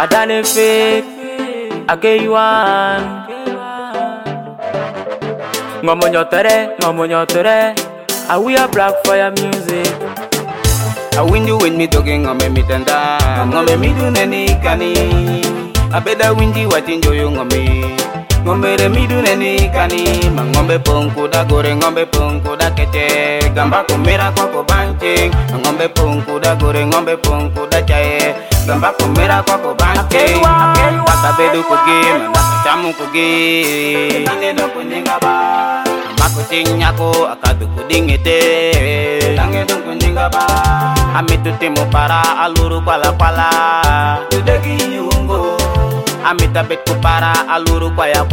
I done it fake, I gave you one. Ngomonyotere, I we are black fire music. I win you when me talking on me tanda, ngome me do neni kani. I better win you what enjoy you ngome. Ngombe me do neni kani, mangombe ponku da gore ngombe ponku da kete, gamba kumera kwa banking, ngombe ponku da gore ngombe ponku da chae, gamba kumera kwa banking. Baka bedu kugi, manaka chamu kugi, tange do kunyinga ba, mako tinyako akadu kudingete, tange do kunyinga ba, amitu timu para aluru kwala, tudegi yungo. Amita beku para aluru kwaya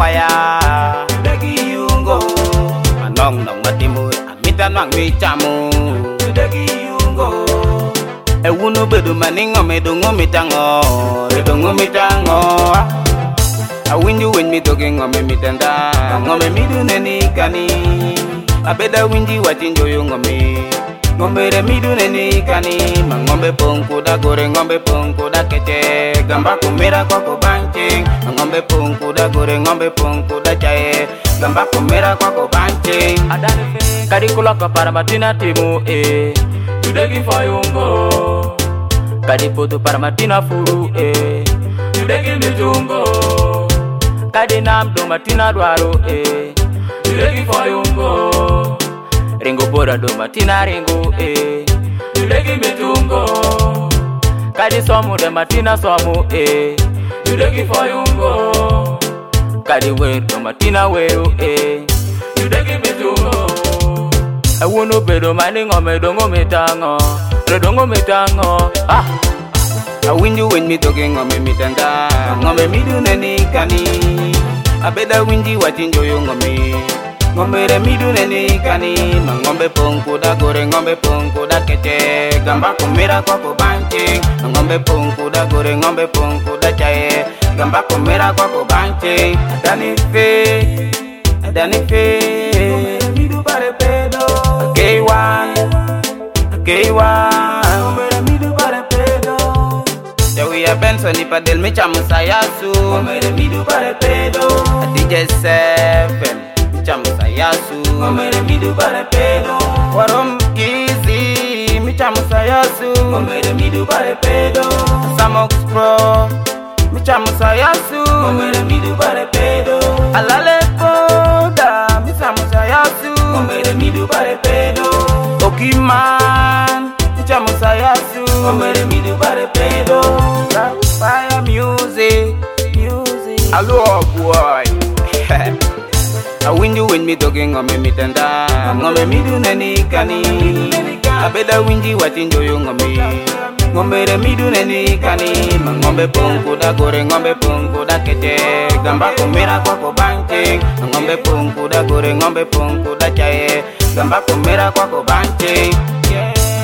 Degi yungo Manong nong matimu Amita nang michamu Degi yungo Ewunu bedu maningo medungo mitango Redungo mitango Awinju wen mi toge ngome mitanda Ngome midu neni kani Abeda winji wachinjo yu ngome Ngombe re midu neni kani Mangombe pongku da gore ngombe pongku da kece Gamba kumera kwa banting Ngombe pongku da gore ngombe pongku da chae Gamba kumera kwa banting Kadi kulaka para matina timu Tudegi fayungo Kadi putu para matina furu Tudegi mijungo Kadi namdo matina dwaro Tudegi fayungo Ringo bora do matina ringo Tudegi mijungo Kadi somu de matina somu Tudegi fayungo Kadi weru do matina weru Tudegi mijungo Ewunu bedo maningo medongo mitango Redongo mitango Awinju wen mi toge ngome mitanda Ngome midu neni kani Abeda winji wachinjo yu ngome Ngombe re midu neni kani Mangombe pongku da gore ngombe pongku da kece Gamba kumera kwa banting Ngombe pongku da gore ngombe pongku da chae Gamba kumera kwa banting Adani fe Ngombe re midu pare pedo K1 Ngombe re midu pare pedo Dewi ya Benson ipadel micha musayasu Ngombe re midu pare pedo DJ7 Michamusayasu Ngomere midu bare pedo Warom easy Michamusayasu Ngomere midu bare pedo Samox Pro Michamusayasu Ngomere midu bare pedo Alale Koda Michamusayasu Ngomere midu bare pedo Okiman Michamusayasu Ngomere midu bare pedo Fire music Hello boy Awinju wen mi toge ngome mitanda Ngome midu neni kani Abeda winji wachinjo yu ngome Ngombe re midu neni kani Mangombe pongku da gore ngombe pongku da kece Gamba kumera kwa banting Ngombe pongku da gore ngombe pongku da chae Gamba kumera kwa banting